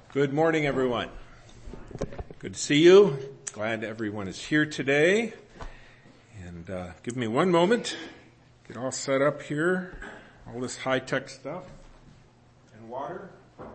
Good morning, everyone. Good to see you. Glad everyone is here today. And give me one moment. Get all set up here. All this high-tech stuff. And water.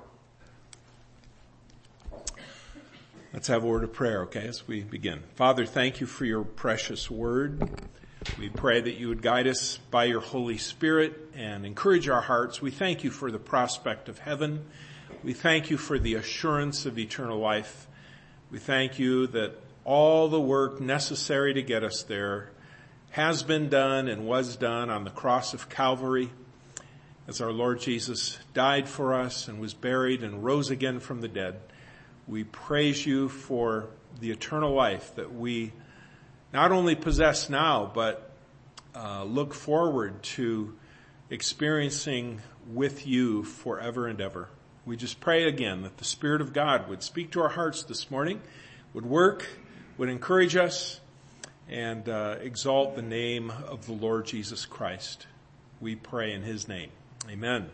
Let's have a word of prayer, okay, as we begin. Father, thank you for your precious word. We pray that you would guide us by your Holy Spirit and encourage our hearts. We thank you for the prospect of heaven. We thank you for the assurance of eternal life. We thank you that all the work necessary to get us there has been done and was done on the cross of Calvary as our Lord Jesus died for us and was buried and rose again from the dead. We praise you for the eternal life that we not only possess now, but look forward to experiencing with you forever and ever. We just pray again that the Spirit of God would speak to our hearts this morning, would work, would encourage us, and exalt the name of the Lord Jesus Christ. We pray in his name. Amen.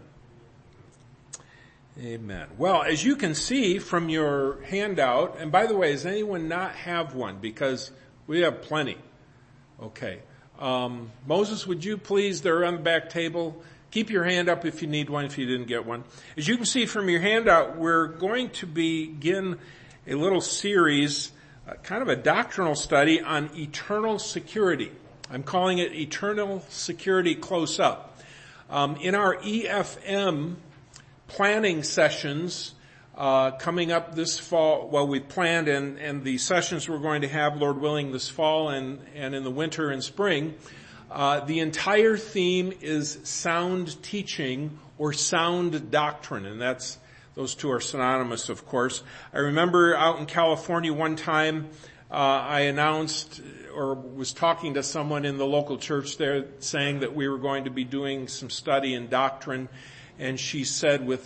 Amen. Well, as you can see from your handout, and by the way, does anyone not have one? Because we have plenty. Okay. Moses, would you please, they're on the back table. Keep your hand up if you need one, if you didn't get one. As you can see from your handout, we're going to begin a little series, kind of a doctrinal study on eternal security. I'm calling it Eternal Security Close Up. In our EFM planning sessions coming up this fall, well, we planned and the sessions we're going to have, Lord willing, this fall and in the winter and spring, the entire theme is sound teaching or sound doctrine, and those two are synonymous, of course. I remember out in California one time, I announced or was talking to someone in the local church there saying that we were going to be doing some study in doctrine, and she said with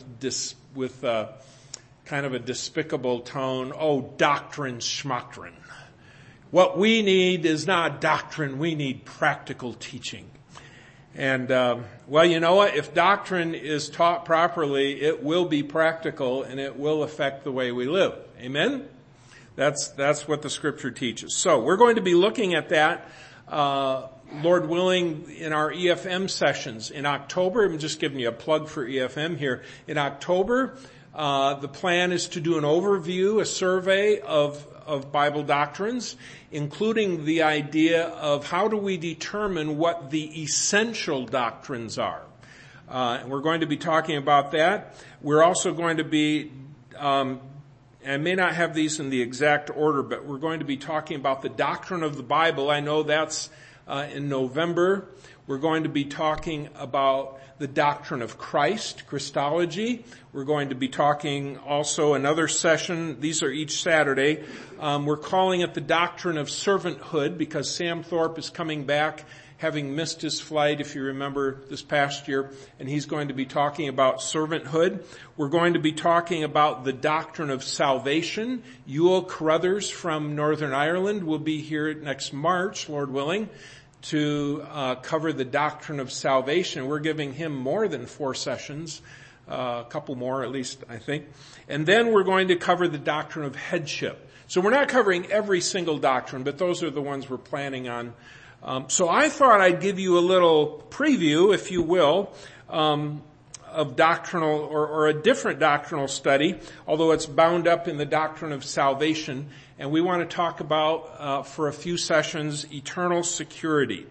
kind of a despicable tone, "Oh, doctrine schmoctrine. What we need is not doctrine, we need practical teaching." And, well, you know what? If doctrine is taught properly, it will be practical and it will affect the way we live. Amen? That's what the scripture teaches. So we're going to be looking at that, Lord willing, in our EFM sessions in October. I'm just giving you a plug for EFM here. In October, the plan is to do an overview, a survey of Bible doctrines, including the idea of how do we determine what the essential doctrines are. And we're going to be talking about that. We're also going to be, I may not have these in the exact order, but we're going to be talking about the doctrine of the Bible. I know that's in November. We're going to be talking about the doctrine of Christ, Christology. We're going to be talking also another session. These are each Saturday. We're calling it the doctrine of servanthood because Sam Thorpe is coming back, having missed his flight, if you remember, this past year, and he's going to be talking about servanthood. We're going to be talking about the doctrine of salvation. Ewell Carruthers from Northern Ireland will be here next March, Lord willing, to cover the doctrine of salvation. We're giving him more than 4 sessions, a couple more at least, I think. And then we're going to cover the doctrine of headship. So we're not covering every single doctrine, but those are the ones we're planning on. So I thought I'd give you a little preview, if you will, of doctrinal or a different doctrinal study, although it's bound up in the doctrine of salvation. And we want to talk about, for a few sessions, eternal security.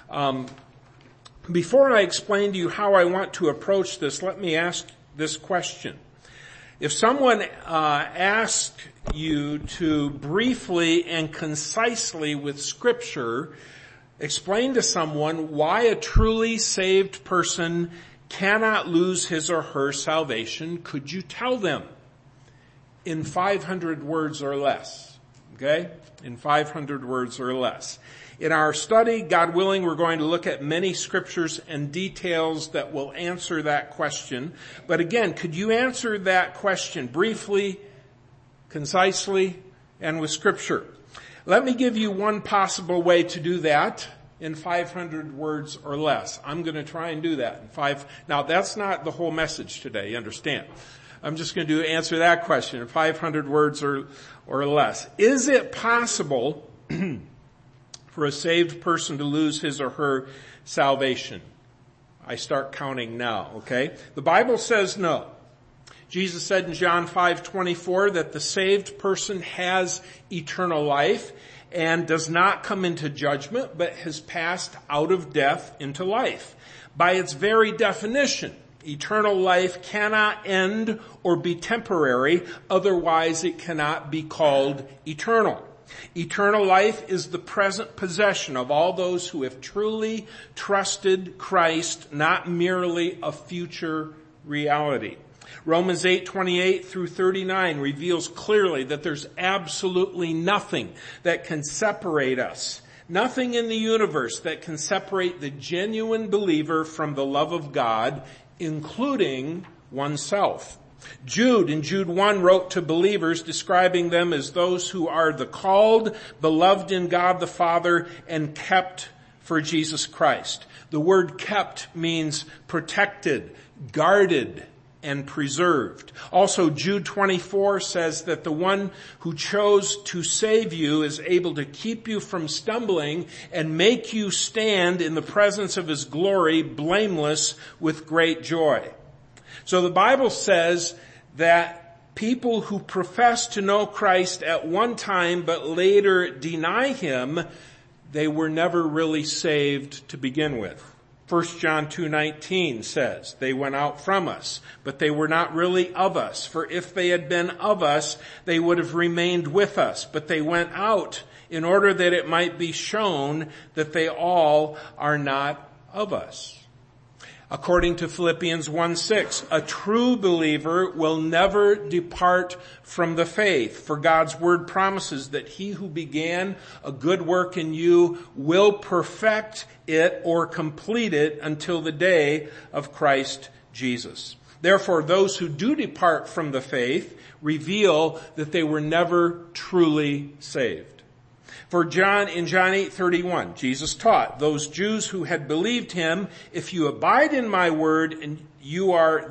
Before I explain to you how I want to approach this, let me ask this question. If someone asked you to briefly and concisely with Scripture explain to someone why a truly saved person cannot lose his or her salvation, could you tell them in 500 words or less? Okay? In 500 words or less. In our study, God willing, we're going to look at many scriptures and details that will answer that question. But again, could you answer that question briefly, concisely, and with scripture? Let me give you one possible way to do that in 500 words or less. I'm going to try and do that in 5. Now, that's not the whole message today, you understand. I'm just going to answer that question in 500 words or less. Is it possible for a saved person to lose his or her salvation? I start counting now, okay? The Bible says no. Jesus said in John 5:24 that the saved person has eternal life and does not come into judgment, but has passed out of death into life. By its very definition, eternal life cannot end or be temporary, otherwise it cannot be called eternal. Eternal life is the present possession of all those who have truly trusted Christ, not merely a future reality. Romans 8:28 through 39 reveals clearly that there's absolutely nothing that can separate us. Nothing in the universe that can separate the genuine believer from the love of God, including oneself. Jude, in Jude 1, wrote to believers describing them as those who are the called, beloved in God the Father, and kept for Jesus Christ. The word kept means protected, guarded, and preserved. Also, Jude 24 says that the one who chose to save you is able to keep you from stumbling and make you stand in the presence of his glory, blameless with great joy. So the Bible says that people who profess to know Christ at one time but later deny him, they were never really saved to begin with. 1 John 2:19 says, they went out from us, but they were not really of us. For if they had been of us, they would have remained with us. But they went out in order that it might be shown that they all are not of us. According to Philippians 1:6, a true believer will never depart from the faith, for God's word promises that he who began a good work in you will perfect it or complete it until the day of Christ Jesus. Therefore, those who do depart from the faith reveal that they were never truly saved. For in John 8:31, Jesus taught those Jews who had believed him, if you abide in my word, and you are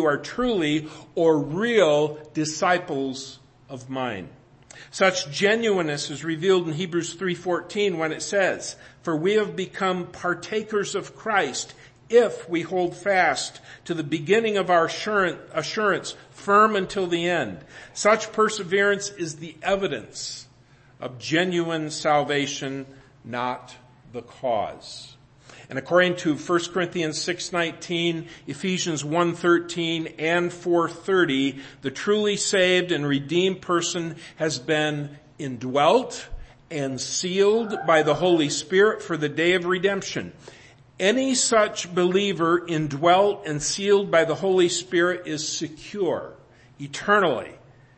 truly or real disciples of mine. Such genuineness is revealed in Hebrews 3:14 when it says, for we have become partakers of Christ if we hold fast to the beginning of our assurance firm until the end. Such perseverance is the evidence of genuine salvation, not the cause. And according to 1 Corinthians 6:19, Ephesians 1:13, and 4:30, the truly saved and redeemed person has been indwelt and sealed by the Holy Spirit for the day of redemption. Any such believer indwelt and sealed by the Holy Spirit is secure eternally,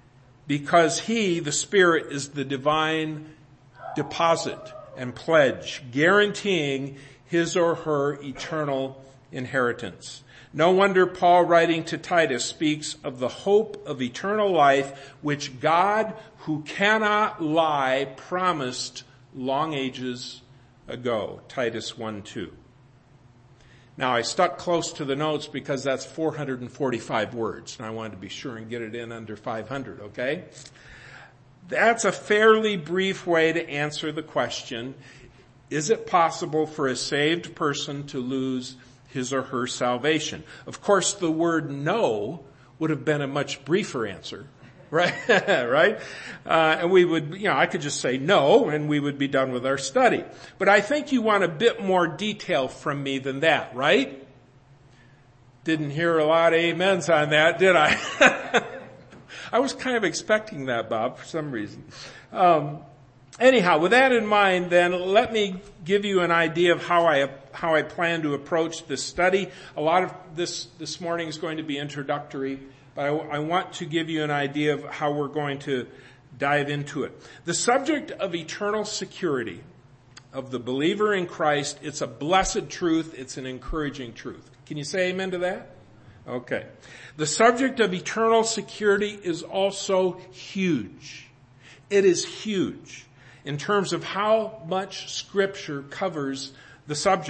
because he, the Spirit, is the divine deposit and pledge, guaranteeing his or her eternal inheritance. No wonder Paul, writing to Titus, speaks of the hope of eternal life, which God, who cannot lie, promised long ages ago. Titus 1:2. Now, I stuck close to the notes because that's 445 words, and I wanted to be sure and get it in under 500, okay? That's a fairly brief way to answer the question, is it possible for a saved person to lose his or her salvation? Of course, the word no would have been a much briefer answer, right? Right? And we would, I could just say no, and we would be done with our study. But I think you want a bit more detail from me than that, right? Didn't hear a lot of amens on that, did I? I was kind of expecting that, Bob, for some reason. Anyhow, with that in mind, then, let me give you an idea of how I plan to approach this study. A lot of this morning is going to be introductory, but I want to give you an idea of how we're going to dive into it. The subject of eternal security of the believer in Christ, it's a blessed truth, it's an encouraging truth. Can you say amen to that? Okay. The subject of eternal security is also huge. It is huge in terms of how much Scripture covers the subject.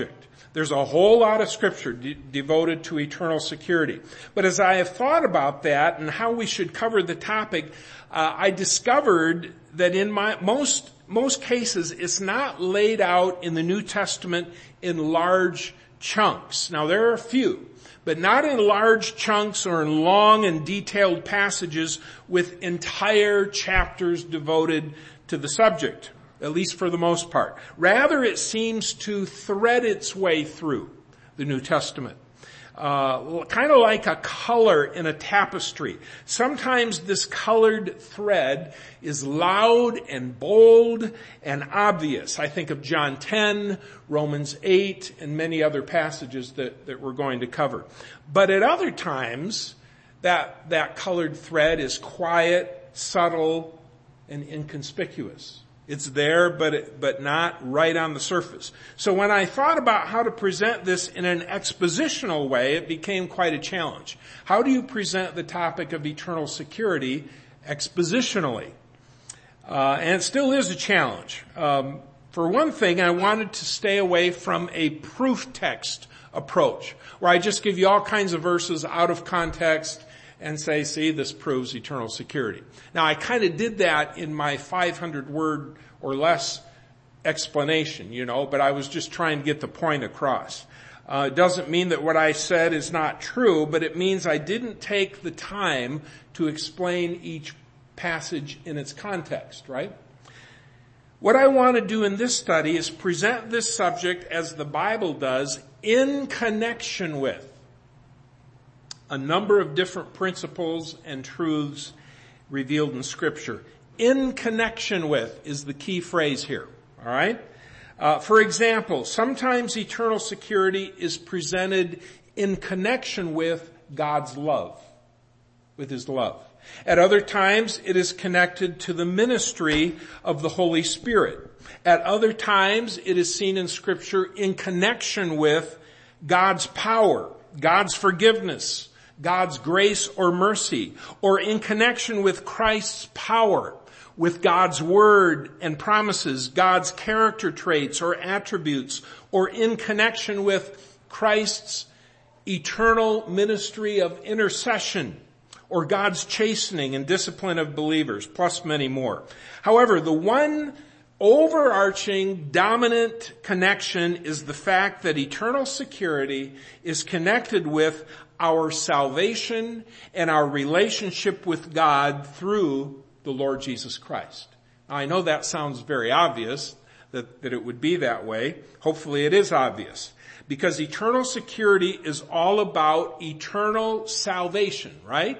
There's a whole lot of scripture devoted to eternal security. But as I have thought about that and how we should cover the topic, I discovered that in most cases it's not laid out in the New Testament in large chunks. Now there are a few, but not in large chunks or in long and detailed passages with entire chapters devoted to the subject, at least for the most part. Rather, it seems to thread its way through the New Testament. Kind of like a color in a tapestry. Sometimes this colored thread is loud and bold and obvious. I think of John 10, Romans 8, and many other passages that we're going to cover. But at other times, that colored thread is quiet, subtle, and inconspicuous. It's there, but not right on the surface. So when I thought about how to present this in an expositional way, it became quite a challenge. How do you present the topic of eternal security expositionally? And it still is a challenge. For one thing, I wanted to stay away from a proof text approach, where I just give you all kinds of verses out of context and say, see, this proves eternal security. Now, I kind of did that in my 500-word or less explanation, but I was just trying to get the point across. It doesn't mean that what I said is not true, but it means I didn't take the time to explain each passage in its context, right? What I want to do in this study is present this subject as the Bible does in connection with a number of different principles and truths revealed in Scripture. In connection with is the key phrase here, all right? For example, sometimes eternal security is presented in connection with God's love, with His love. At other times, it is connected to the ministry of the Holy Spirit. At other times, it is seen in Scripture in connection with God's power, God's forgiveness, God's grace or mercy, or in connection with Christ's power, with God's word and promises, God's character traits or attributes, or in connection with Christ's eternal ministry of intercession, or God's chastening and discipline of believers, plus many more. However, the one overarching dominant connection is the fact that eternal security is connected with our salvation and our relationship with God through the Lord Jesus Christ. Now, I know that sounds very obvious, that it would be that way. Hopefully it is obvious. Because eternal security is all about eternal salvation, right?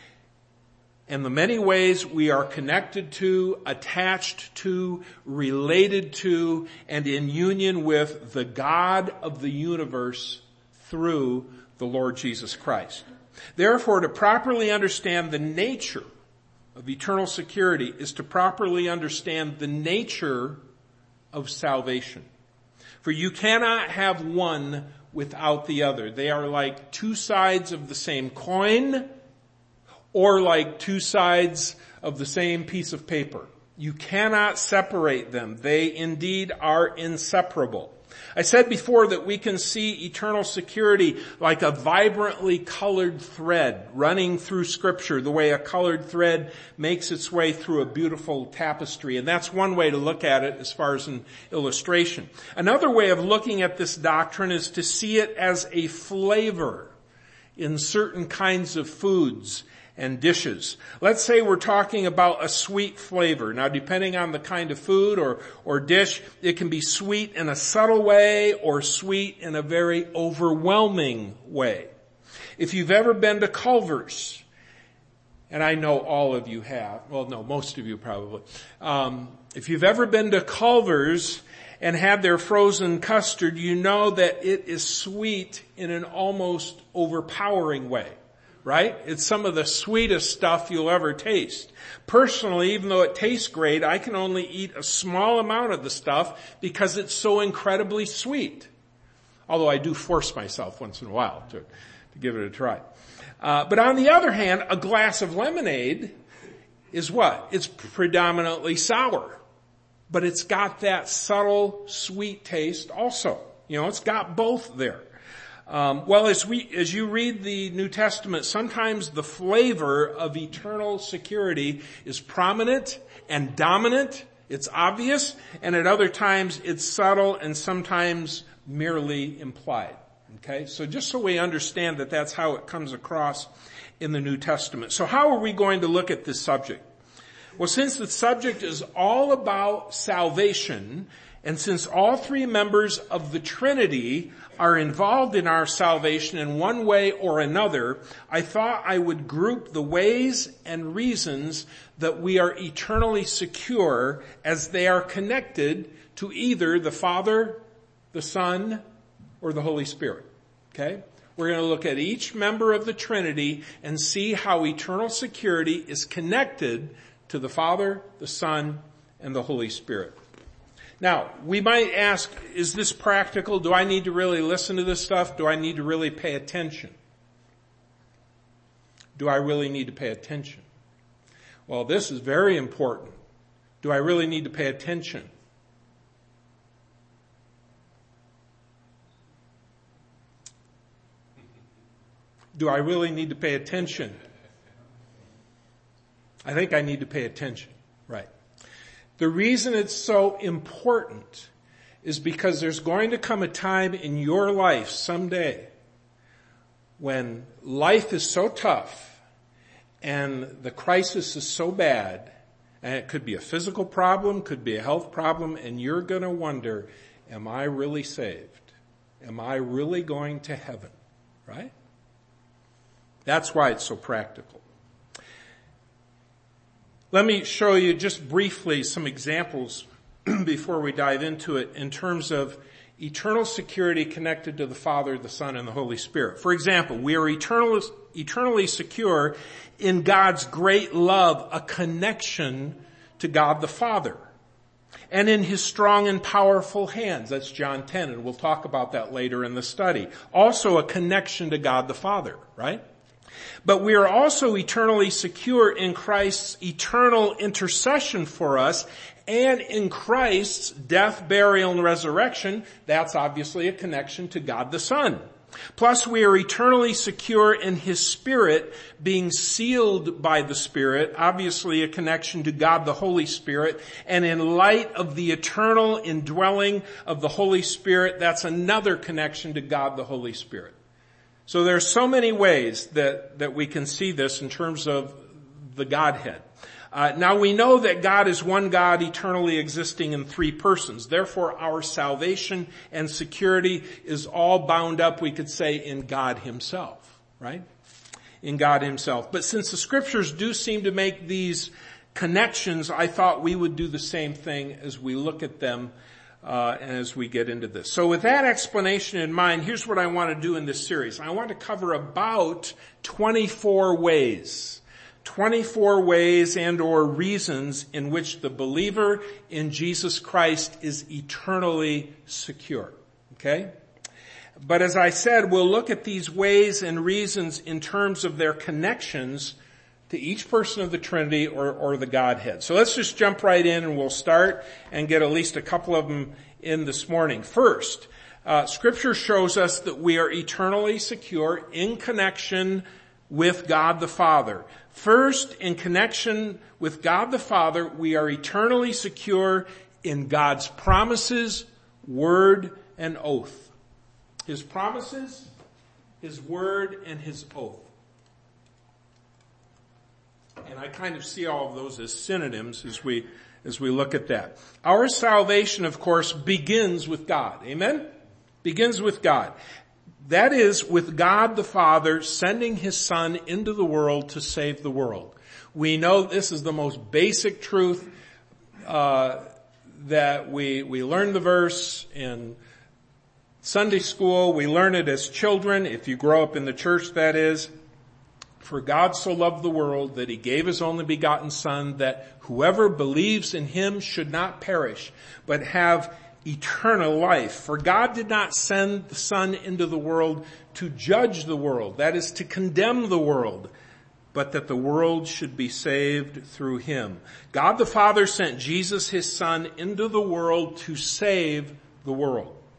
And the many ways we are connected to, attached to, related to, and in union with the God of the universe through the Lord Jesus Christ. Therefore, to properly understand the nature of eternal security is to properly understand the nature of salvation. For you cannot have one without the other. They are like two sides of the same coin, or like two sides of the same piece of paper. You cannot separate them. They indeed are inseparable. I said before that we can see eternal security like a vibrantly colored thread running through Scripture, the way a colored thread makes its way through a beautiful tapestry. And that's one way to look at it as far as an illustration. Another way of looking at this doctrine is to see it as a flavor in certain kinds of foods and dishes. Let's say we're talking about a sweet flavor. Now, depending on the kind of food or dish, it can be sweet in a subtle way or sweet in a very overwhelming way. If you've ever been to Culver's, and I know all of you have, well, no, most of you probably. If you've ever been to Culver's and had their frozen custard, you know that it is sweet in an almost overpowering way. Right? It's some of the sweetest stuff you'll ever taste. Personally, even though it tastes great, I can only eat a small amount of the stuff because it's so incredibly sweet. Although I do force myself once in a while to give it a try. But on the other hand, a glass of lemonade is what? It's predominantly sour. But it's got that subtle sweet taste also. It's got both there. Well, as you read the New Testament, sometimes the flavor of eternal security is prominent and dominant. It's obvious, and at other times it's subtle and sometimes merely implied. Okay? So just so we understand that that's how it comes across in the New Testament. So how are we going to look at this subject? Well, since the subject is all about salvation, and since all three members of the Trinity are involved in our salvation in one way or another, I thought I would group the ways and reasons that we are eternally secure as they are connected to either the Father, the Son, or the Holy Spirit. Okay? We're going to look at each member of the Trinity and see how eternal security is connected to the Father, the Son, and the Holy Spirit. Now, we might ask, is this practical? Do I need to really listen to this stuff? Do I need to really pay attention? Do I really need to pay attention? Well, this is very important. Do I really need to pay attention? Do I really need to pay attention? I think I need to pay attention. Right. The reason it's so important is because there's going to come a time in your life someday when life is so tough and the crisis is so bad, and it could be a physical problem, could be a health problem, and you're going to wonder, am I really saved? Am I really going to heaven? Right? That's why it's so practical. Let me show you just briefly some examples before we dive into it in terms of eternal security connected to the Father, the Son, and the Holy Spirit. For example, we are eternally secure in God's great love, a connection to God the Father, and in His strong and powerful hands. That's John 10, and we'll talk about that later in the study. Also a connection to God the Father, right? But we are also eternally secure in Christ's eternal intercession for us and in Christ's death, burial, and resurrection. That's obviously a connection to God the Son. Plus, we are eternally secure in His Spirit, being sealed by the Spirit, obviously a connection to God the Holy Spirit. And in light of the eternal indwelling of the Holy Spirit, that's another connection to God the Holy Spirit. So there are so many ways that we can see this in terms of the Godhead. Now we know that God is one God eternally existing in three persons. Therefore our salvation and security is all bound up, we could say, in God Himself, right? In God Himself. But since the Scriptures do seem to make these connections, I thought we would do the same thing as we look at them and as we get into this. So with that explanation in mind, here's what I want to do in this series. I want to cover about 24 ways and or reasons in which the believer in Jesus Christ is eternally secure. Okay? But as I said, we'll look at these ways and reasons in terms of their connections to each person of the Trinity or the Godhead. So let's just jump right in and we'll start and get at least a couple of them in this morning. First, Scripture shows us that we are eternally secure in connection with God the Father. First, in connection with God the Father, we are eternally secure in God's promises, word, and oath. His promises, His word, and His oath. And I kind of see all of those as synonyms as we look at that. Our salvation, of course, begins with God. Amen? Begins with God. That is, with God the Father sending His Son into the world to save the world. We know this is the most basic truth that we learn the verse in Sunday school. We learn it as children, if you grow up in the church, that is. For God so loved the world that He gave His only begotten Son, that whoever believes in Him should not perish, but have eternal life. For God did not send the Son into the world to judge the world, that is, to condemn the world, but that the world should be saved through Him. God the Father sent Jesus, His Son, into the world to save the world.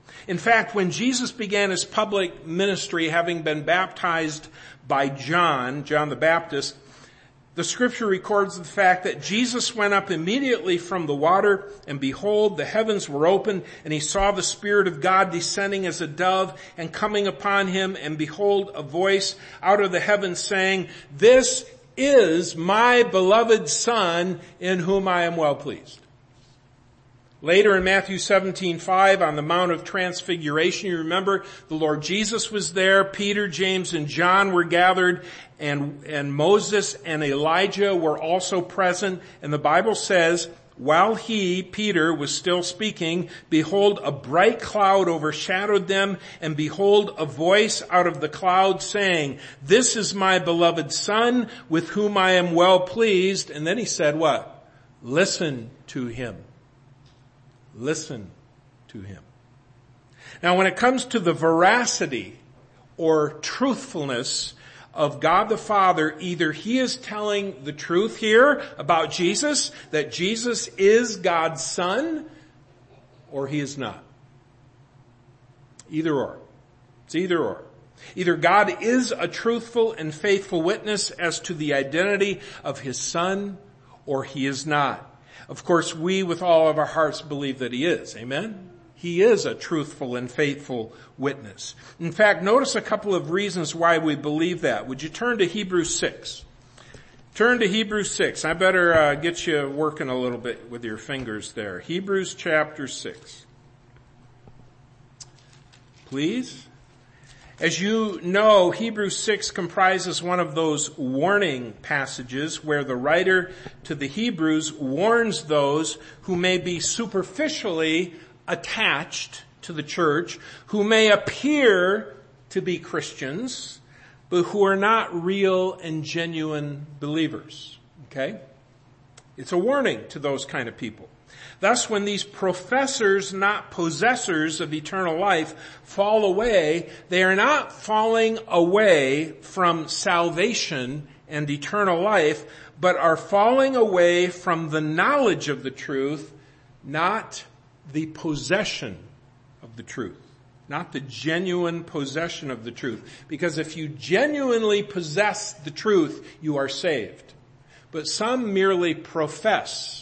In fact, when Jesus began his public ministry, having been baptized by John the Baptist, the scripture records the fact that Jesus went up immediately from the water, and behold, the heavens were opened, and he saw the Spirit of God descending as a dove and coming upon him, and behold, a voice out of the heavens saying, "This is my beloved Son, in whom I am well pleased." Later in Matthew 17:5, on the Mount of Transfiguration, you remember the Lord Jesus was there, Peter, James, and John were gathered, and Moses and Elijah were also present. And the Bible says, while he, Peter, was still speaking, behold, a bright cloud overshadowed them, and behold, a voice out of the cloud saying, "This is my beloved Son, with whom I am well pleased." And then he said what? Listen to him. Listen to him. Now, when it comes to the veracity or truthfulness of God the Father, either he is telling the truth here about Jesus, that Jesus is God's Son, or he is not. Either or. It's either or. Either God is a truthful and faithful witness as to the identity of his Son, or he is not. Of course, we with all of our hearts believe that he is. Amen? He is a truthful and faithful witness. In fact, notice a couple of reasons why we believe that. Would you turn to Hebrews 6? Turn to Hebrews 6. I better get you working a little bit with your fingers there. Hebrews chapter 6. Please. As you know, Hebrews 6 comprises one of those warning passages where the writer to the Hebrews warns those who may be superficially attached to the church, who may appear to be Christians, but who are not real and genuine believers. Okay? It's a warning to those kind of people. Thus, when these professors, not possessors of eternal life, fall away, they are not falling away from salvation and eternal life, but are falling away from the knowledge of the truth, not the possession of the truth. Not the genuine possession of the truth. Because if you genuinely possess the truth, you are saved. But some merely profess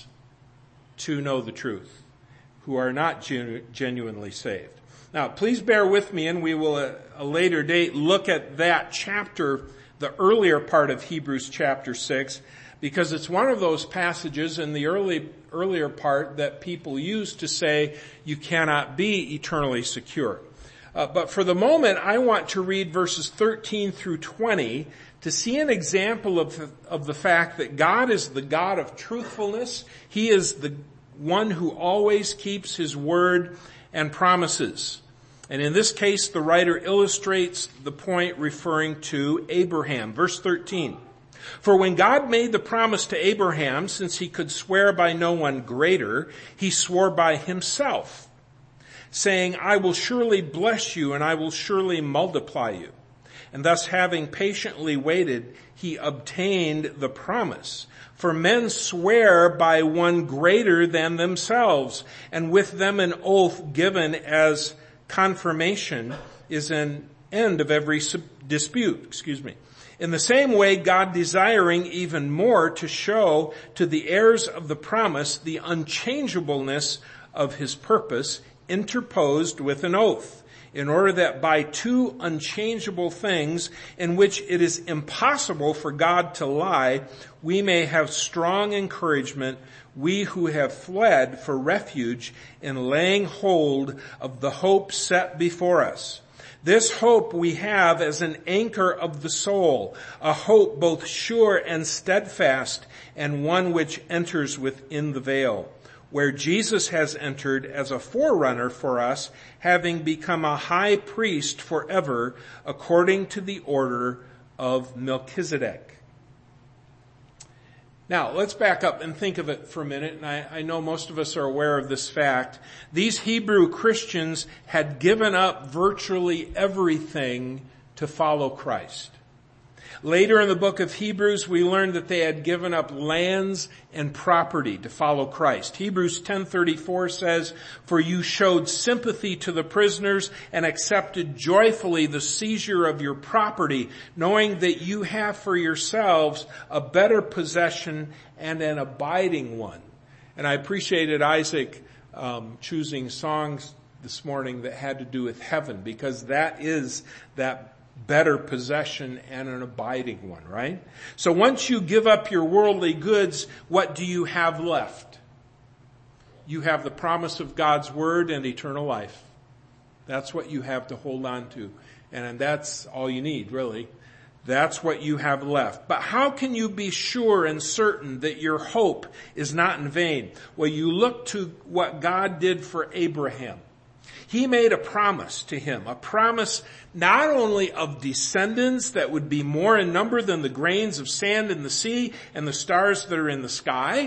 to know the truth, who are not genuinely saved. Now, please bear with me, and we will at a later date look at that chapter, the earlier part of Hebrews chapter 6, because it's one of those passages in the earlier part that people use to say you cannot be eternally secure. But for the moment, I want to read verses 13 through 20 to see an example of the fact that God is the God of truthfulness. He is the one who always keeps his word and promises. And in this case, the writer illustrates the point referring to Abraham. Verse 13. For when God made the promise to Abraham, since he could swear by no one greater, he swore by himself, saying, I will surely bless you and I will surely multiply you. And thus, having patiently waited, he obtained the promise. For men swear by one greater than themselves, and with them an oath given as confirmation is an end of every dispute. In the same way, God, desiring even more to show to the heirs of the promise the unchangeableness of his purpose, interposed with an oath, in order that by two unchangeable things in which it is impossible for God to lie, we may have strong encouragement, we who have fled for refuge in laying hold of the hope set before us. This hope we have as an anchor of the soul, a hope both sure and steadfast, and one which enters within the veil, where Jesus has entered as a forerunner for us, having become a high priest forever, according to the order of Melchizedek. Now, let's back up and think of it for a minute, and I know most of us are aware of this fact. These Hebrew Christians had given up virtually everything to follow Christ. Later in the book of Hebrews, we learned that they had given up lands and property to follow Christ. Hebrews 10:34 says, "For you showed sympathy to the prisoners and accepted joyfully the seizure of your property, knowing that you have for yourselves a better possession and an abiding one." And I appreciated Isaac choosing songs this morning that had to do with heaven, because that is that better possession and an abiding one, right? So once you give up your worldly goods, what do you have left? You have the promise of God's word and eternal life. That's what you have to hold on to. And that's all you need, really. That's what you have left. But how can you be sure and certain that your hope is not in vain? Well, you look to what God did for Abraham. He made a promise to him, a promise not only of descendants that would be more in number than the grains of sand in the sea and the stars that are in the sky,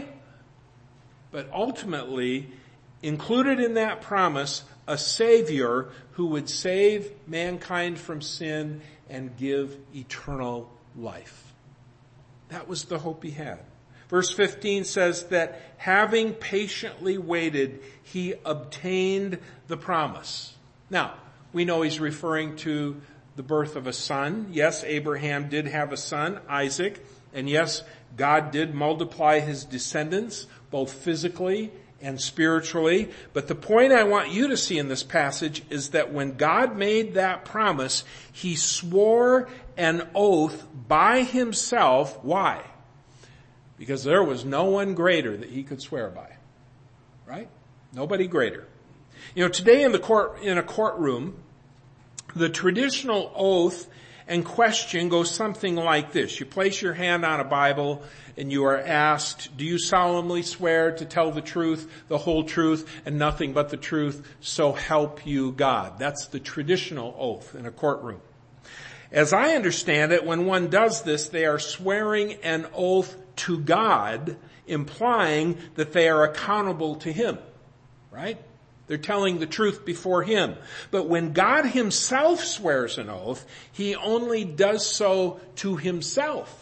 but ultimately included in that promise a Savior who would save mankind from sin and give eternal life. That was the hope he had. Verse 15 says that having patiently waited, he obtained the promise. Now, we know he's referring to the birth of a son. Yes, Abraham did have a son, Isaac. And yes, God did multiply his descendants, both physically and spiritually. But the point I want you to see in this passage is that when God made that promise, he swore an oath by himself. Why? Because there was no one greater that he could swear by. Right? Nobody greater. You know, today in a courtroom, the traditional oath and question goes something like this. You place your hand on a Bible and you are asked, do you solemnly swear to tell the truth, the whole truth, and nothing but the truth, so help you God? That's the traditional oath in a courtroom. As I understand it, when one does this, they are swearing an oath to God, implying that they are accountable to him, right? They're telling the truth before him. But when God himself swears an oath, he only does so to himself,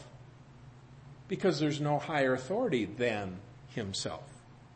because there's no higher authority than himself.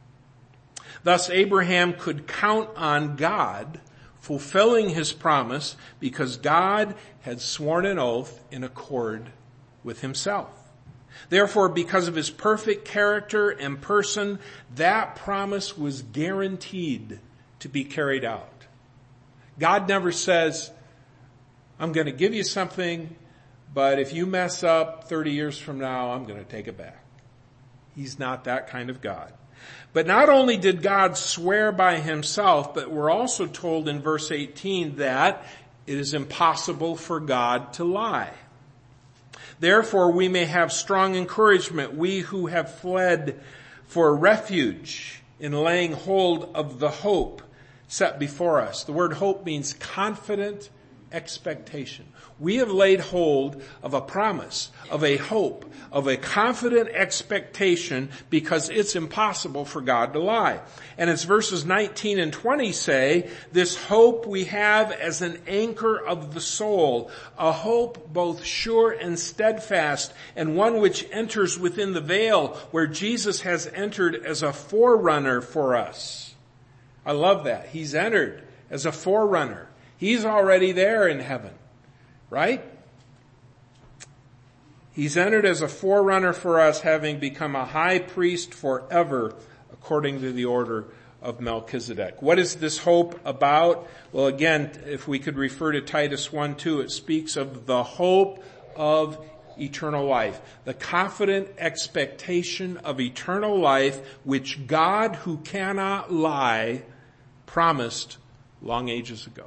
Thus, Abraham could count on God fulfilling his promise because God had sworn an oath in accord with himself. Therefore, because of his perfect character and person, that promise was guaranteed to be carried out. God never says, I'm going to give you something, but if you mess up 30 years from now, I'm going to take it back. He's not that kind of God. But not only did God swear by himself, but we're also told in verse 18 that it is impossible for God to lie. Therefore, we may have strong encouragement, we who have fled for refuge in laying hold of the hope set before us. The word hope means confident expectation. We have laid hold of a promise, of a hope, of a confident expectation, because it's impossible for God to lie. And as verses 19 and 20 say, this hope we have as an anchor of the soul, a hope both sure and steadfast, and one which enters within the veil where Jesus has entered as a forerunner for us. I love that. He's entered as a forerunner. He's already there in heaven, right? He's entered as a forerunner for us, having become a high priest forever, according to the order of Melchizedek. What is this hope about? Well, again, if we could refer to Titus 1:2, it speaks of the hope of eternal life, the confident expectation of eternal life, which God, who cannot lie, promised long ages ago.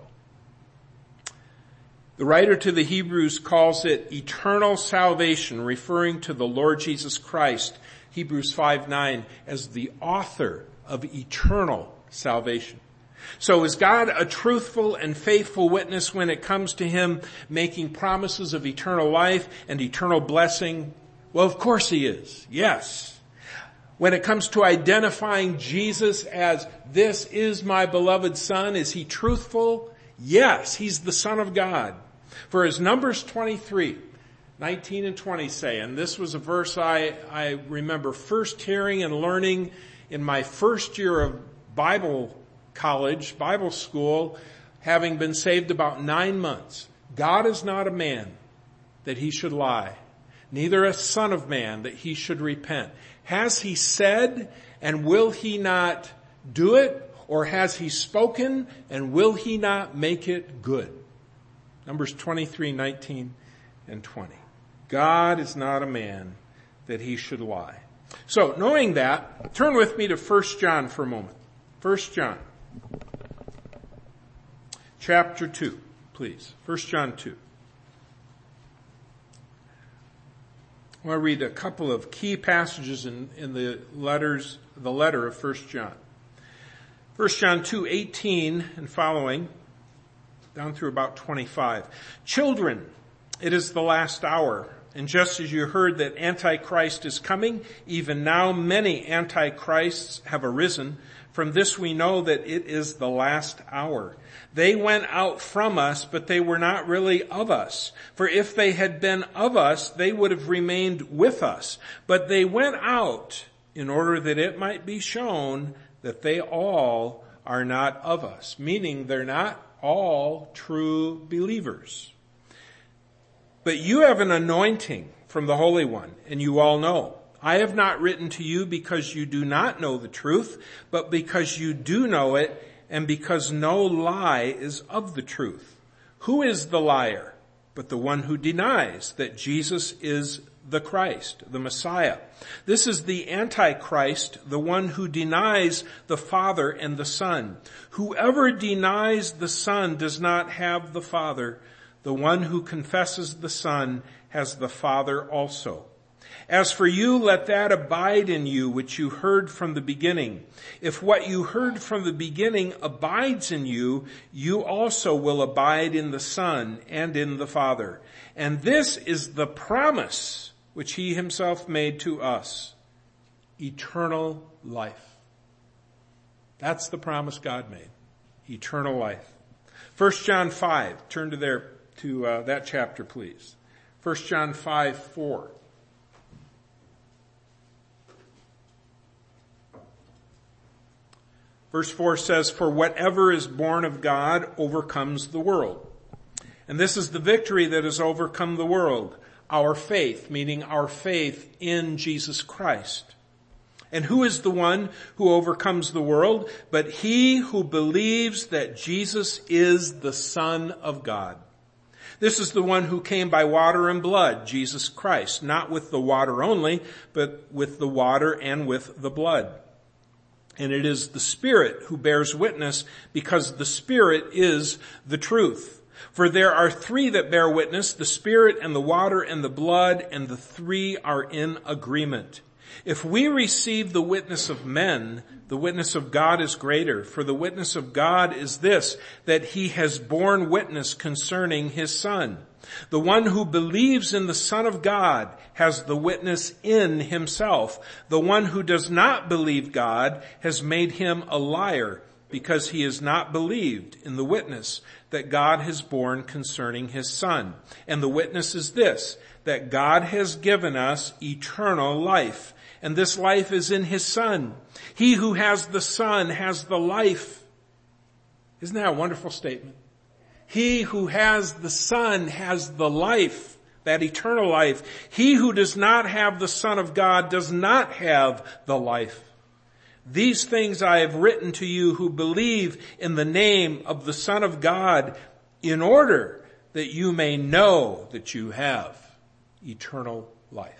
The writer to the Hebrews calls it eternal salvation, referring to the Lord Jesus Christ, Hebrews 5:9, as the author of eternal salvation. So is God a truthful and faithful witness when it comes to him making promises of eternal life and eternal blessing? Well, of course he is. Yes. When it comes to identifying Jesus as, this is my beloved Son, is he truthful? Yes, he's the Son of God. For as Numbers 23, 19 and 20 say, and this was a verse I remember first hearing and learning in my first year of Bible college, Bible school, having been saved about 9 months. God is not a man that he should lie, neither a son of man that he should repent. Has he said, and will he not do it? Or has he spoken, and will he not make it good? Numbers 23, 19, and 20. God is not a man that he should lie. So, knowing that, turn with me to 1 John for a moment. 1 John. Chapter 2, please. 1 John 2. I want to read a couple of key passages in the letter of 1 John. 1 John 2:18 and following, down through about 25. Children, it is the last hour. And just as you heard that Antichrist is coming, even now many Antichrists have arisen. From this we know that it is the last hour. They went out from us, but they were not really of us. For if they had been of us, they would have remained with us. But they went out in order that it might be shown that they all are not of us. Meaning they're not all true believers. But you have an anointing from the Holy One, and you all know. I have not written to you because you do not know the truth, but because you do know it, and because no lie is of the truth. Who is the liar but the one who denies that Jesus is the Christ, the Messiah? This is the Antichrist, the one who denies the Father and the Son. Whoever denies the Son does not have the Father. The one who confesses the Son has the Father also. As for you, let that abide in you which you heard from the beginning. If what you heard from the beginning abides in you, you also will abide in the Son and in the Father. And this is the promise which he himself made to us, eternal life. That's the promise God made, eternal life. 1 John 5, turn to that chapter, please. 1 John 5:4. Verse 4 says, for whatever is born of God overcomes the world. And this is the victory that has overcome the world, our faith, meaning our faith in Jesus Christ. And who is the one who overcomes the world? But he who believes that Jesus is the Son of God. This is the one who came by water and blood, Jesus Christ, not with the water only, but with the water and with the blood. And it is the Spirit who bears witness, because the Spirit is the truth. For there are three that bear witness, the Spirit and the water and the blood, and the three are in agreement. If we receive the witness of men, the witness of God is greater. For the witness of God is this, that he has borne witness concerning his Son. The one who believes in the Son of God has the witness in himself. The one who does not believe God has made him a liar, because he has not believed in the witness that God has borne concerning his Son. And the witness is this, that God has given us eternal life. And this life is in his Son. He who has the Son has the life. Isn't that a wonderful statement? He who has the Son has the life, that eternal life. He who does not have the Son of God does not have the life. These things I have written to you who believe in the name of the Son of God, in order that you may know that you have eternal life.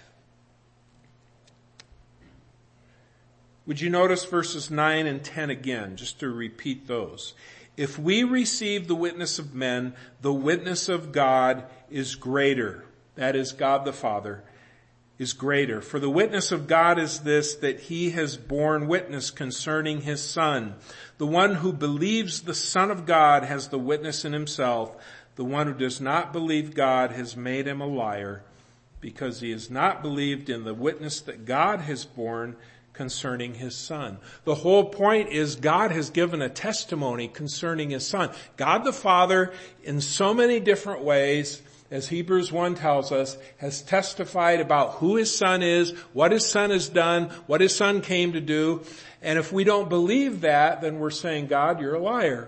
Would you notice verses 9 and 10 again, just to repeat those? If we receive the witness of men, the witness of God is greater. That is, God the Father is greater. For the witness of God is this, that he has borne witness concerning his Son. The one who believes the Son of God has the witness in himself. The one who does not believe God has made him a liar, because he has not believed in the witness that God has borne concerning his Son. The whole point is God has given a testimony concerning his Son. God the Father, in so many different ways, as Hebrews 1 tells us, has testified about who his Son is, what his Son has done, what his Son came to do. And if we don't believe that, then we're saying, God, you're a liar.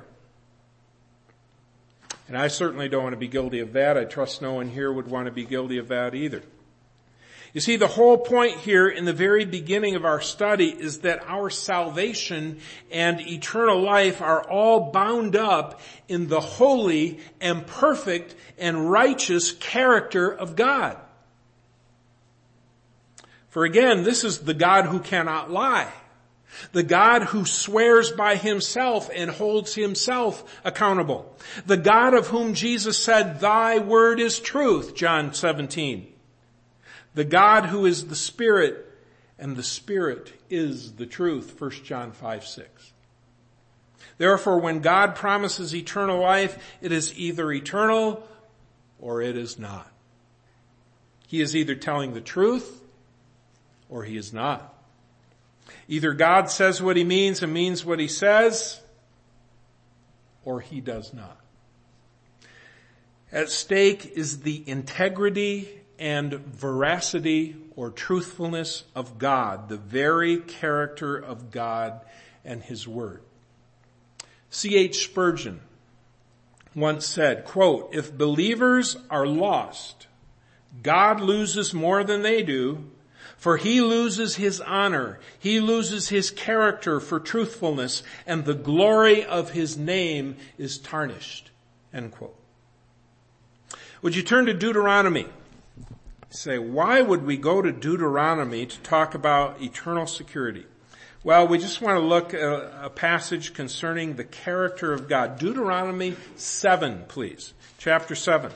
And I certainly don't want to be guilty of that. I trust no one here would want to be guilty of that either. You see, the whole point here in the very beginning of our study is that our salvation and eternal life are all bound up in the holy and perfect and righteous character of God. For again, this is the God who cannot lie. The God who swears by himself and holds himself accountable. The God of whom Jesus said, thy word is truth, John 17. The God who is the Spirit, and the Spirit is the truth, 1 John 5:6. Therefore, when God promises eternal life, it is either eternal or it is not. He is either telling the truth or he is not. Either God says what he means and means what he says, or he does not. At stake is the integrity and veracity or truthfulness of God, the very character of God and his word. C.H. Spurgeon once said, quote, if believers are lost, God loses more than they do, for he loses his honor, he loses his character for truthfulness, and the glory of his name is tarnished. End quote. Would you turn to Deuteronomy? Say, why would we go to Deuteronomy to talk about eternal security? Well, we just want to look at a passage concerning the character of God. Deuteronomy 7, please. Chapter 7.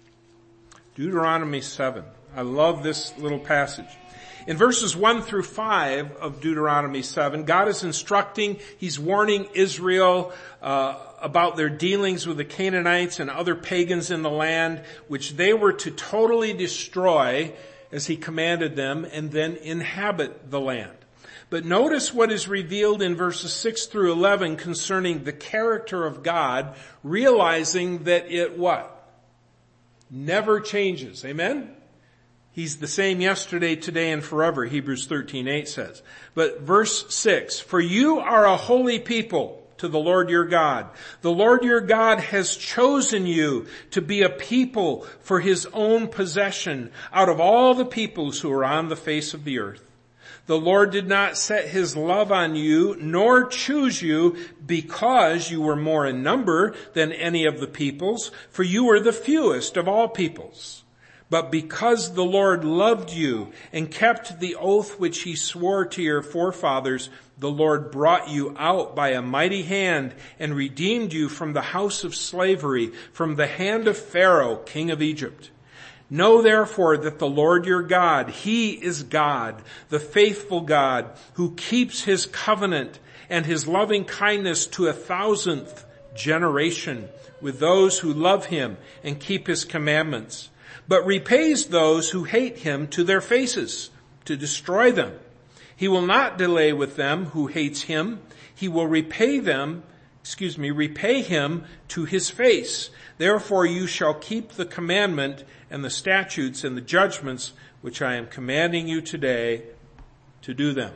Deuteronomy 7. I love this little passage. In verses 1 through 5 of Deuteronomy 7, God is instructing, he's warning Israel about their dealings with the Canaanites and other pagans in the land, which they were to totally destroy as he commanded them and then inhabit the land. But notice what is revealed in verses 6 through 11 concerning the character of God, realizing that it what? Never changes. Amen? He's the same yesterday, today, and forever, Hebrews 13:8 says. But verse 6, for you are a holy people to the Lord your God. The Lord your God has chosen you to be a people for his own possession out of all the peoples who are on the face of the earth. The Lord did not set his love on you, nor choose you because you were more in number than any of the peoples, for you were the fewest of all peoples. But because the Lord loved you and kept the oath which he swore to your forefathers, the Lord brought you out by a mighty hand and redeemed you from the house of slavery, from the hand of Pharaoh, king of Egypt. Know therefore that the Lord your God, he is God, the faithful God, who keeps his covenant and his loving kindness to 1,000th generation with those who love him and keep his commandments, but repays those who hate him to their faces, to destroy them. He will not delay with them who hates him. He will repay him to his face. Therefore you shall keep the commandment and the statutes and the judgments which I am commanding you today to do them.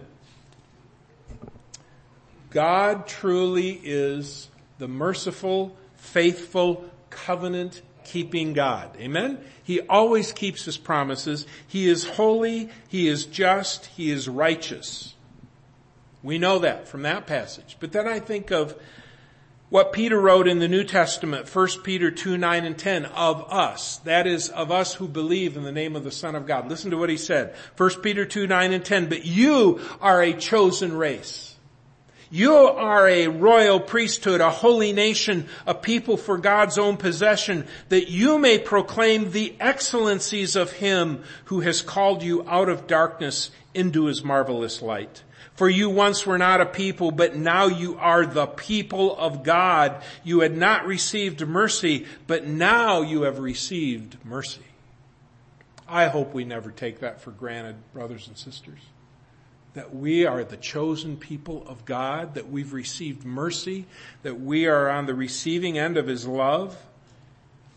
God truly is the merciful, faithful, covenant-keeping God. Amen? He always keeps his promises. He is holy, he is just, he is righteous. We know that from that passage. But then I think of what Peter wrote in the New Testament, 1 Peter 2, 9 and 10, of us. That is, of us who believe in the name of the Son of God. Listen to what he said. 1 Peter 2, 9 and 10, but you are a chosen race. You are a royal priesthood, a holy nation, a people for God's own possession, that you may proclaim the excellencies of him who has called you out of darkness into his marvelous light. For you once were not a people, but now you are the people of God. You had not received mercy, but now you have received mercy. I hope we never take that for granted, brothers and sisters. That we are the chosen people of God, that we've received mercy, that we are on the receiving end of his love.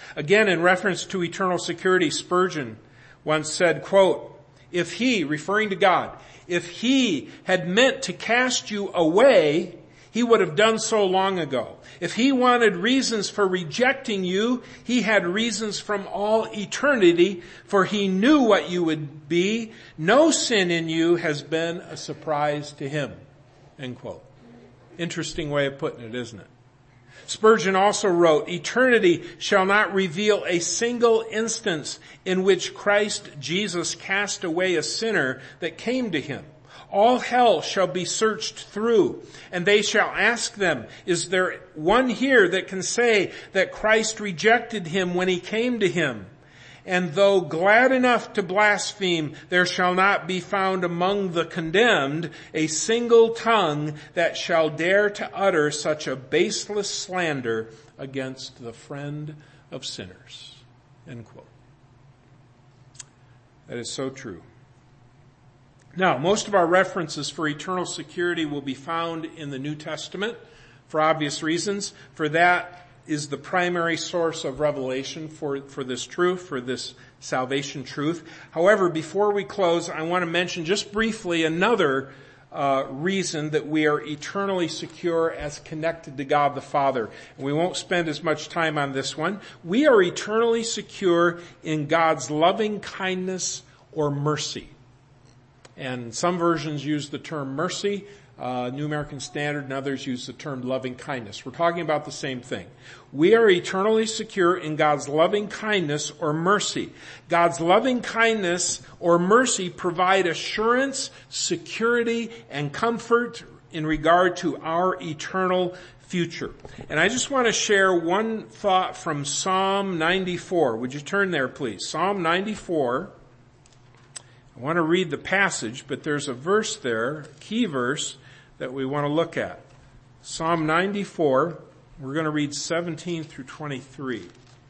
Again, in reference to eternal security, Spurgeon once said, quote, "If he," referring to God, "if he had meant to cast you away, he would have done so long ago. If he wanted reasons for rejecting you, he had reasons from all eternity, for he knew what you would be. No sin in you has been a surprise to him." End quote. Interesting way of putting it, isn't it? Spurgeon also wrote, "Eternity shall not reveal a single instance in which Christ Jesus cast away a sinner that came to him. All hell shall be searched through, and they shall ask them, is there one here that can say that Christ rejected him when he came to him? And though glad enough to blaspheme, there shall not be found among the condemned a single tongue that shall dare to utter such a baseless slander against the friend of sinners." End quote. That is so true. Now, most of our references for eternal security will be found in the New Testament for obvious reasons. For that is the primary source of revelation for this truth, for this salvation truth. However, before we close, I want to mention just briefly another reason that we are eternally secure as connected to God the Father. And we won't spend as much time on this one. We are eternally secure in God's loving kindness or mercy. And some versions use the term mercy, New American Standard, and others use the term loving kindness. We're talking about the same thing. We are eternally secure in God's loving kindness or mercy. God's loving kindness or mercy provide assurance, security, and comfort in regard to our eternal future. And I just want to share one thought from Psalm 94. Would you turn there, please? Psalm 94. I want to read the passage, but there's a verse there, a key verse, that we want to look at. Psalm 94, we're going to read 17 through 23.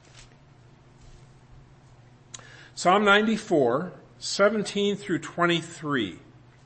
Psalm 94, 17 through 23.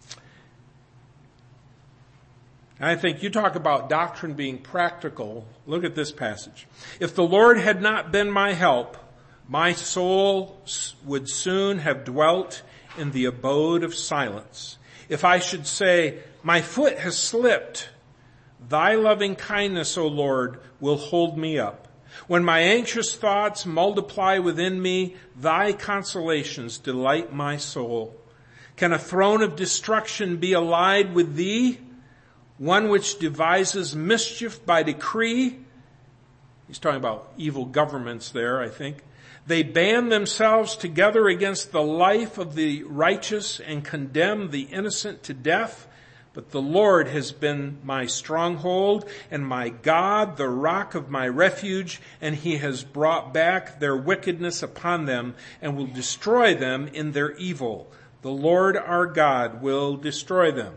I think you talk about doctrine being practical. Look at this passage. "If the Lord had not been my help, my soul would soon have dwelt in the abode of silence. If I should say, my foot has slipped, thy loving kindness, O Lord, will hold me up. When my anxious thoughts multiply within me, thy consolations delight my soul. Can a throne of destruction be allied with thee? One which devises mischief by decree." He's talking about evil governments there, I think. "They band themselves together against the life of the righteous and condemn the innocent to death. But the Lord has been my stronghold and my God, the rock of my refuge, and he has brought back their wickedness upon them and will destroy them in their evil. The Lord our God will destroy them."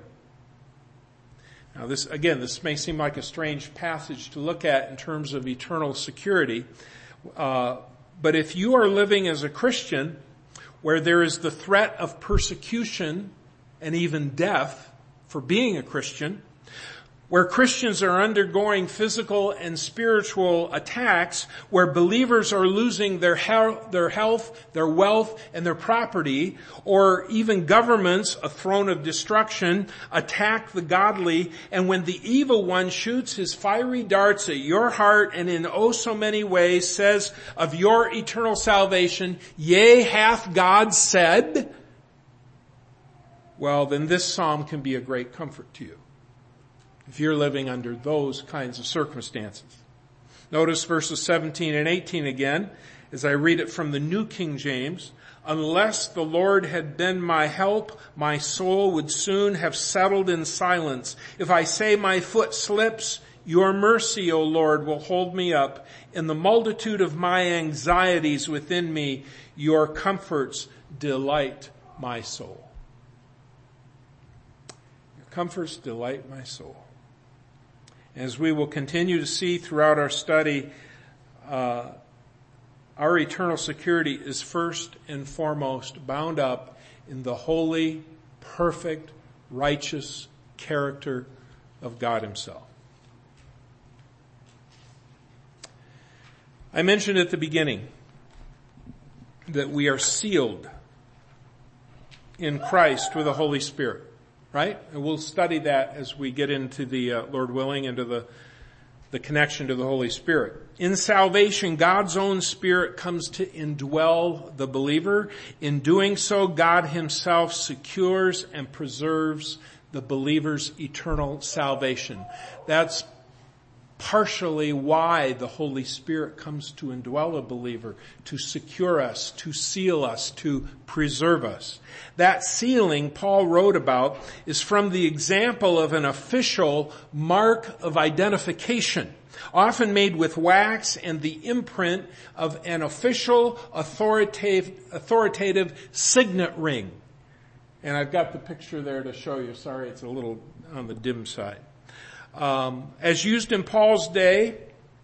Now this may seem like a strange passage to look at in terms of eternal security. But if you are living as a Christian where there is the threat of persecution and even death for being a Christian, where Christians are undergoing physical and spiritual attacks, where believers are losing their health, their wealth, and their property, or even governments, a throne of destruction, attack the godly, and when the evil one shoots his fiery darts at your heart and in oh so many ways says of your eternal salvation, "Yea, hath God said," well, then this psalm can be a great comfort to you if you're living under those kinds of circumstances. Notice verses 17 and 18 again, as I read it from the New King James. "Unless the Lord had been my help, my soul would soon have settled in silence. If I say my foot slips, your mercy, O Lord, will hold me up. In the multitude of my anxieties within me, your comforts delight my soul." Your comforts delight my soul. As we will continue to see throughout our study, our eternal security is first and foremost bound up in the holy, perfect, righteous character of God himself. I mentioned at the beginning that we are sealed in Christ with the Holy Spirit, right? And we'll study that as we get into the, Lord willing, into the connection to the Holy Spirit. In salvation, God's own Spirit comes to indwell the believer. In doing so, God himself secures and preserves the believer's eternal salvation. That's partially why the Holy Spirit comes to indwell a believer, to secure us, to seal us, to preserve us. That sealing Paul wrote about is from the example of an official mark of identification, often made with wax and the imprint of an official authoritative signet ring. And I've got the picture there to show you. Sorry, it's a little on the dim side. As used in Paul's day,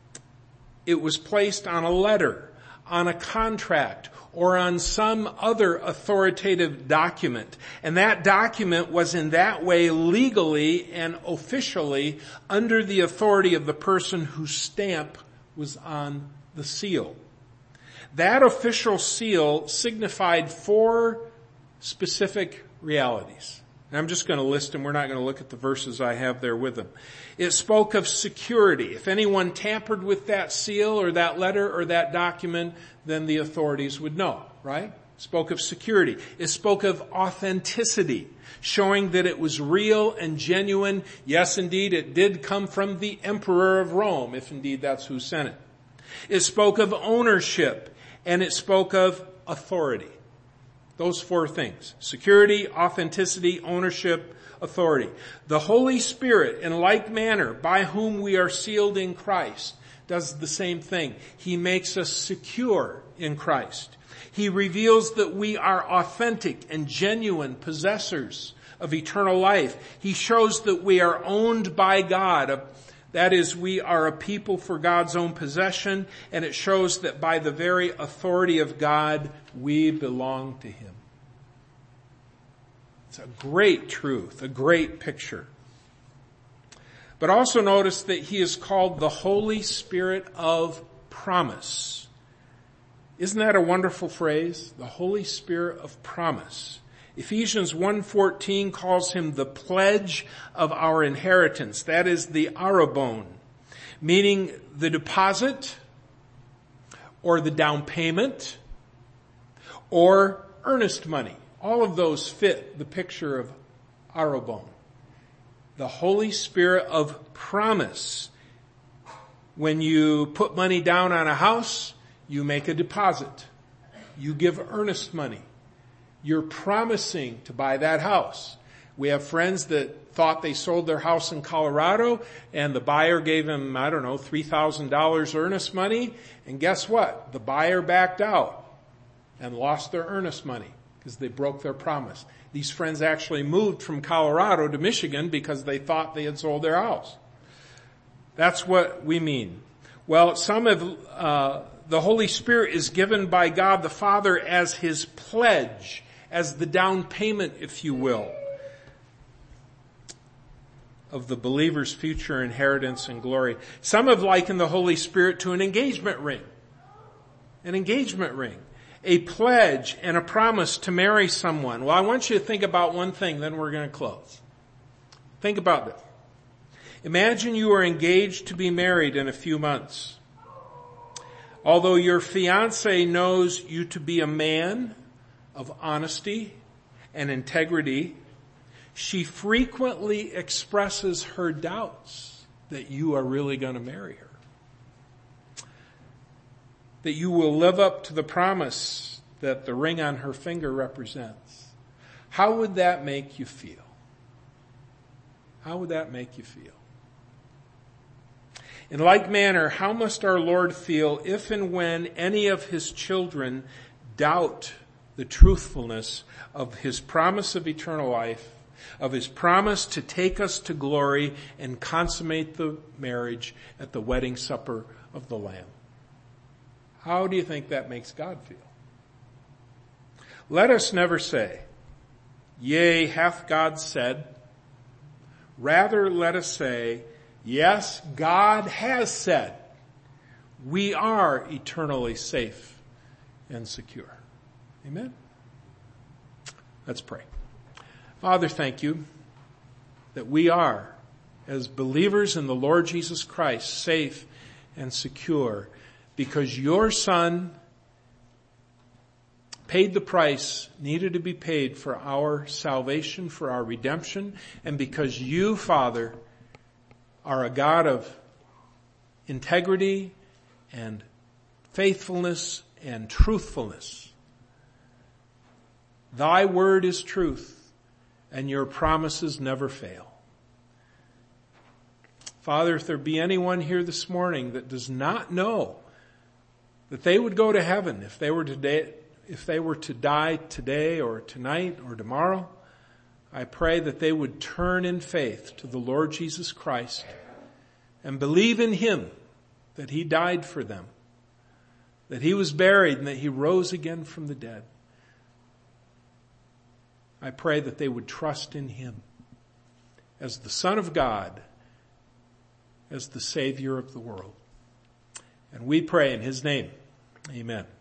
it was placed on a letter, on a contract, or on some other authoritative document. And that document was in that way legally and officially under the authority of the person whose stamp was on the seal. That official seal signified 4 specific realities. And I'm just going to list them. We're not going to look at the verses I have there with them. It spoke of security. If anyone tampered with that seal or that letter or that document, then the authorities would know, right? It spoke of security. It spoke of authenticity, showing that it was real and genuine. Yes, indeed, it did come from the Emperor of Rome, if indeed that's who sent it. It spoke of ownership, and it spoke of authority. Those 4 things: security, authenticity, ownership, authority. The Holy Spirit, in like manner, by whom we are sealed in Christ, does the same thing. He makes us secure in Christ. He reveals that we are authentic and genuine possessors of eternal life. He shows that we are owned by God. That is, we are a people for God's own possession, and it shows that by the very authority of God, we belong to him. It's a great truth, a great picture. But also notice that he is called the Holy Spirit of promise. Isn't that a wonderful phrase? The Holy Spirit of promise. Ephesians 1:14 calls him the pledge of our inheritance. That is the arrabon, meaning the deposit or the down payment or earnest money. All of those fit the picture of arrabon. The Holy Spirit of promise. When you put money down on a house, you make a deposit. You give earnest money. You're promising to buy that house. We have friends that thought they sold their house in Colorado and the buyer gave them, $3,000 earnest money. And guess what? The buyer backed out and lost their earnest money because they broke their promise. These friends actually moved from Colorado to Michigan because they thought they had sold their house. That's what we mean. Well, the Holy Spirit is given by God the Father as his pledge, as the down payment, if you will, of the believer's future inheritance and glory. Some have likened the Holy Spirit to an engagement ring. An engagement ring. A pledge and a promise to marry someone. Well, I want you to think about one thing, then we're going to close. Think about this. Imagine you are engaged to be married in a few months. Although your fiancé knows you to be a man of honesty and integrity, she frequently expresses her doubts that you are really going to marry her. That you will live up to the promise that the ring on her finger represents. How would that make you feel? How would that make you feel? In like manner, how must our Lord feel if and when any of his children doubt the truthfulness of his promise of eternal life, of his promise to take us to glory and consummate the marriage at the wedding supper of the Lamb? How do you think that makes God feel? Let us never say, "Yea, hath God said?" Rather, let us say, "Yes, God has said. we are eternally safe and secure. Amen? Let's pray. Father, thank you that we are, as believers in the Lord Jesus Christ, safe and secure because your Son paid the price needed to be paid for our salvation, for our redemption, and because you, Father, are a God of integrity and faithfulness and truthfulness. Thy word is truth, and your promises never fail. Father, if there be anyone here this morning that does not know that they would go to heaven if they were to die today or tonight or tomorrow, I pray that they would turn in faith to the Lord Jesus Christ and believe in him, that he died for them, that he was buried and that he rose again from the dead. I pray that they would trust in him as the Son of God, as the Savior of the world. And we pray in his name. Amen.